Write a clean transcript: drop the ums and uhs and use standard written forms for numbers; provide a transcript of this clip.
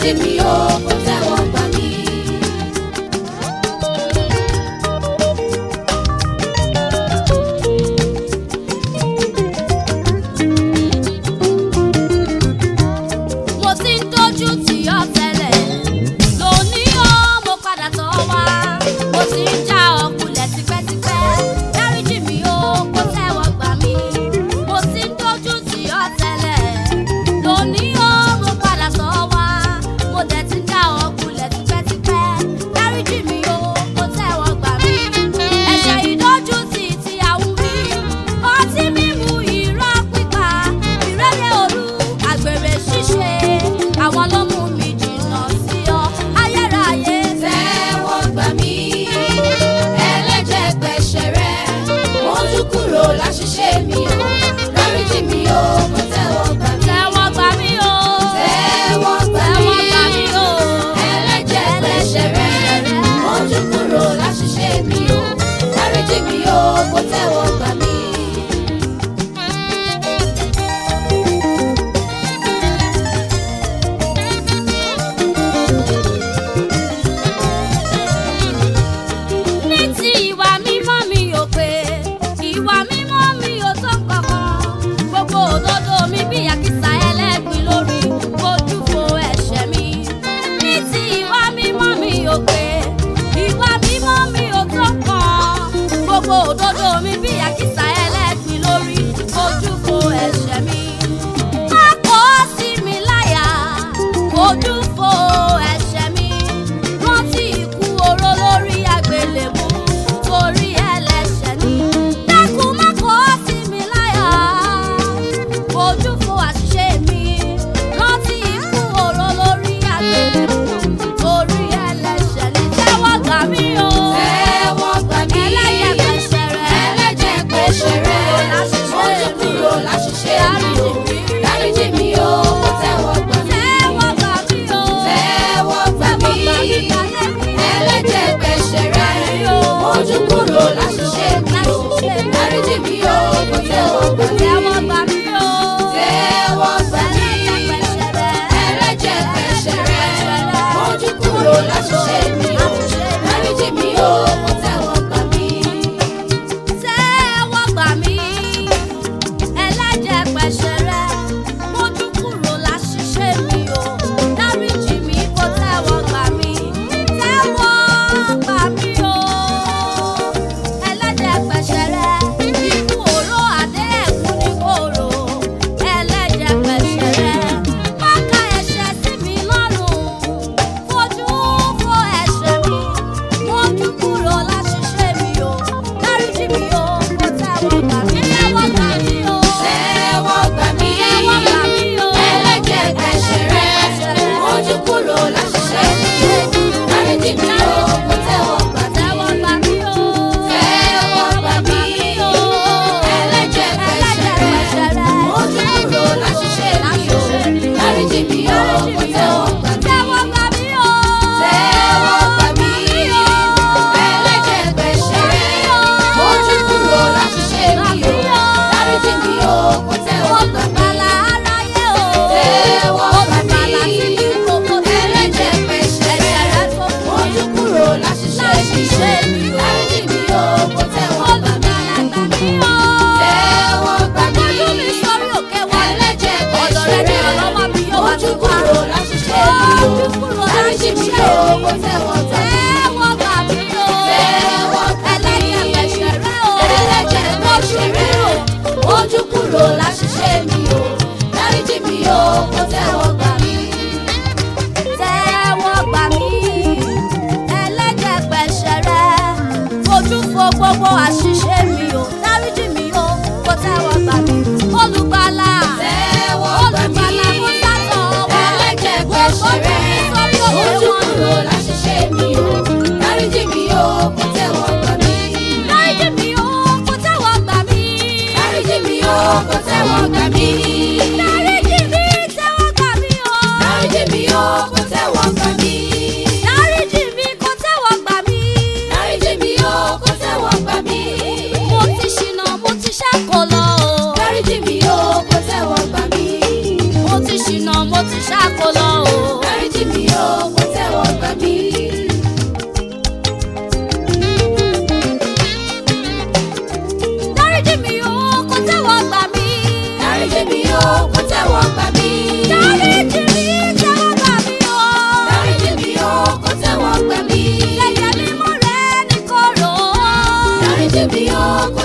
dáríjì mi o, kó tẹ́wọ́ gbà mí. Mo ti ń dojú tì ọ́ tẹ́lẹ̀, lónìí ó mo padà tọ̀ wá. Mo ti ń já ọkùnlẹ̀ tipẹ́tipẹ́, dáríjì mi o, kó tẹ́wọ́ gbà mí. Mo ti ń dojú tì ọ́ tẹ́lẹ̀, lónìí ó mo padà tọ̀ wá. Mo dẹ̀ ti ń já ọkùnlẹ̀ tipẹ́tipẹ́, dáríjì mi o, kó tẹ́wọ́ gbà mí. Ẹ̀ṣẹ̀ ìdójútì tí a wù mí, ọtí mímu, irọ́ pípa, ìrẹ́lẹ̀ òru, àgbèrè ṣíṣe, àwọn ló mú mi jìnnà sí ọ ayérayé. Tẹ́wọ́ gbà mí, ẹlẹ́jẹ̀ gbẹ̀ṣẹ̀ rẹ̀, mójú kúrò láṣìṣe mi o, dáríjì mi o, kó tẹ́wọ́ gbà mí. Tẹ́wọ́ gbà mí o, Tẹ́wọ́ gbà mí, tẹ́wọ́ gbà mí o, ẹlẹ́jẹ̀ gbẹ̀ṣẹ̀ rẹ̀, mójú kúrò láṣìṣe mi o, dáríjì mi o, kó tẹ́wọ́ gbà mí. ní ti ìwà mímọ́ mi ò pé, ìwà mímọ́ mi ò tó kankan, gbogbo òdodo mi bí àkísà ẹlẹ́gbin lórí ojú fo ẹ̀ṣẹ̀ mi. Ní ti ìwà mímọ́ mi ò pé, ìwà mímọ́ mi ò tó kan, gbogbo òdodo mi bí àkísà ẹlẹ́gbin lórí ojú fo ẹ̀ṣẹ̀ mi. Má kọ̀ sí mi láyà, ojú fo ẹ̀ṣẹ̀ mi, rántí ikú oró lórí àgbélébùú torí ẹlẹ́ṣẹ̀ ni. Dákun má kọ̀ sí mi láyà, ojú fo àṣìṣe mi, rántí ikú oró lórí àgbélébùú torí ẹlẹ́ṣẹ̀ ni. Tẹ́wọ́ gbà mí o, Tẹ́wọ́ gbà mí, ẹlẹ́jẹ̀ gbẹ̀ṣẹ̀ rẹ̀, ẹlẹ́jẹ̀ gbẹ̀ṣẹ̀ rẹ̀, mójú kúrò láṣìṣe mi o, dáríjì mi o, kó tẹ́wọ́ gbà mí. tẹ́wọ́ gbà mí o, Tẹ́wọ́ gbà mí, ẹlẹ́jẹ̀ gbẹ̀ṣẹ̀ rẹ̀, mójú kúrò láṣìṣe mi o, dáríjì mi o, kó tẹ́wọ́ gbà mí. tẹ́wọ́ gbà mí o, Tẹ́wọ́ gbà mí, ẹlẹ́jẹ̀ gbẹ̀ṣẹ̀ rẹ̀, mójú kúrò láṣìṣe mi o, dáríjì mi o, kó tẹ́wọ́ gbà mí. tẹ́wọ́ gbà mí, ẹlẹ́jẹ̀ gbẹ̀ṣẹ̀ rẹ̀, mójú kúrò láṣìṣe mi o, dáríjì mi kó tẹ́wọ́ gbà mí. Tẹ́wọ́ gbà mí o, ẹlẹ́jẹ̀ gbẹ̀ṣẹ̀ rẹ̀, ikú oró adé ẹ̀kú ní kòrò, ẹlẹ́jẹ̀ gbẹ̀ṣẹ̀ rẹ̀, má ka ẹ̀ṣẹ̀ sí mi lọ́rùn, fojú fo ẹ̀ṣẹ̀ mi, mójú kúrò láṣìṣe mi o, dáríjì mi o, kó tẹ́wọ́ gbà mí. Tẹ́wọ́ gbà mí o, Tẹ́wọ́ gbà mí, tẹ́wọ́ gbà mí o, ẹlẹ́jẹ̀ gbẹ̀ṣẹ̀ rẹ̀, mójú kúrò láṣìṣe mi o, dáríjì mi o, kó tẹ́wọ́ gbà mí. tẹ́wọ́ gbà mí o, Tẹ́wọ́ gbà mí, ẹlẹ́jẹ̀ gbẹ̀ṣẹ̀ rẹ̀, mójú kúrò láṣìṣe mi o, dáríjì mi o, kó tẹ́wọ́ gbà mí. tẹ́wọ́ gbà mí o, Tẹ́wọ́ gbà mí, ẹlẹ́jẹ̀ gbẹ̀ṣẹ̀ rẹ̀, mójú kúrò láṣìṣe mi o, dáríjì mi o, kó tẹ́wọ́ gbà mí. olùgbàlà aráyé o, Tẹ́wọ́ gbà mí, olùgbàlà tí kì í kókó sí ẹlẹ́jẹ̀ gbẹ̀ṣẹ̀ rẹ̀, mójú kúrò láṣìṣe mi o, dáríjì mi o, kó tẹ́wọ́ gbà mí. olùgbàlà gbà mí o, Tẹ́wọ́ gbà mí, ojú mi sórí òkè wá, ẹlẹ́jẹ̀ ọ̀dọ̀ gbẹ̀ṣẹ̀ rẹ̀ ni rẹ̀, ọlọ́wọ́ mi yóò wá mójú tún wá. kúrò láṣìṣe mi o, dáríjì mi o, kó tẹ́wọ́ gbà mí. Tẹ́wọ́ gbà mí o, Tẹ́wọ́ gbà mí, ẹlẹ́jẹ̀ gbẹ̀ṣẹ̀ rẹ̀ o, ẹlẹ́jẹ̀ gbẹ̀ṣẹ̀ rẹ̀, mójú kúrò láṣìṣe mi o, dáríjì mi o, kó tẹ́wọ́ gbà mí. tẹ́wọ́ gbà mí, ẹlẹ́jẹ̀ gbẹ̀ṣẹ̀ rẹ̀, fojú fo gbogbo àṣìṣe mi o, dáríjì mi o, kó tẹ́wọ́ gbà mí. Olùgbàlà, Tẹ́wọ́ gbà mí, olùgbàlà mo sátọ̀ wá, ẹlẹ́jẹ̀ gbẹ̀ṣẹ̀ rẹ̀, sórí òkè mójú wọn. kúrò láṣìṣe mi o, dáríjì mi o, kó tẹ́wọ́ gbà mí. Dáríjì mi o, kó tẹ́wọ́ gbà mí. Dáríjì mi o, kó tẹ́wọ́ gbà mí. Dáríjì mi, tẹ́wọ́ gbà mí o. Dáríjì mi o, kó tẹ́wọ́ gbà mí. Dáríjì mi, kó tẹ́wọ́ gbà mí. Dáríjì mi o, kó tẹ́wọ́ gbà mí. Mo ti ṣìnà, mo ti ṣáko lọ o. Dáríjì mi o, kó tẹ́wọ́ gbà mí. Mo ti ṣìnà, mo ti ṣáko lọ o. Dáríjì mi mi o